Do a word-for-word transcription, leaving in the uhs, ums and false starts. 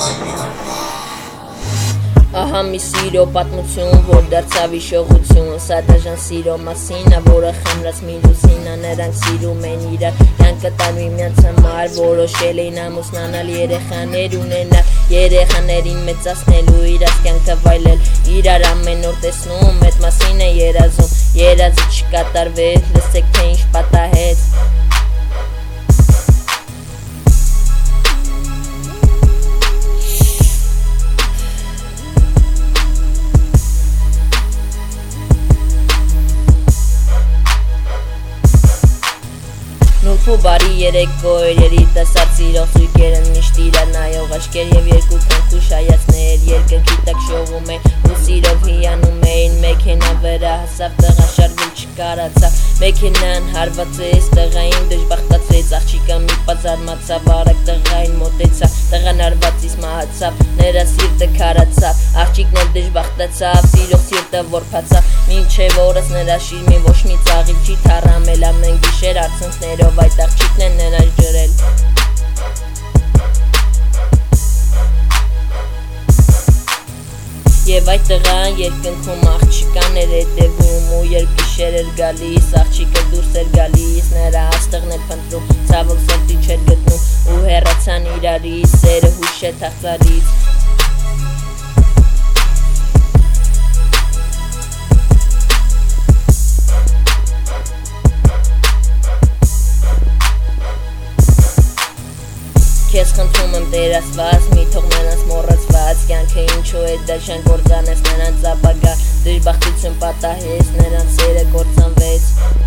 Ահա մի սիրո պատմություն, որ դարձավ հիշողություն, սա դաժան սիրո մասին, որը խմրած մի լուսին, նրանք սիրում են իրար, կյանքը տան միմյանց համար, որոշել էին ամուսնանալ, երեխաներ ունենալ, երեխաներին մեծացնելու, իրար կյանքը վայելել, իրար ամեն օր տեսնում, այդ մասին է երազում, երազը չկատարվեց, լսեք թե ինչ պատահեց։ Նուրբ ու բարի երեկո էր, երիտասարդ սիրող զույգեր են միշտ իրար նայող աչքեր և երկու քնքուշ հայացքներ, երկնքի տակ շողում էին ու սիրով հիանում էին, մեքենա վրա հասավ տղան, շարժվել չկարացավ, մեքենան հարվածեց, տղային դժբախտացրեց, աղջիկը մի պահ զարմացավ, արագ տղային մոտեցավ, տղան հարվածից մահացավ, նրա սիրտը քարացավ, աղջիկն էլ դժբախտացավ, սիրող սիրտը որբացավ, մինչև օրս նրա շիրմին ոչ մի ծաղիկ չի թառամել, ամեն գիշեր արցունքներով այդ աղջիկն է նրանց ջրել։ Եվ այդ տղան երկնքում աղջկան էր հետևում, ու երբ գիշեր էր գալիս, աղջիկը դուրս էր գալիս, նրա աստղն էր փնտրում, ցավոք սրտի չէր գտնում, ու հեռացան իրարից, սերը հուշ է թախծալից։ Քեզ խնդրում եմ Տեր Աստված, մի թող նրանց մոռացված, կյանքը ինչու է դաշան կործանես նրանց ապագա, դժբախտություն պատահեց, նրանց սերը կործանվեց։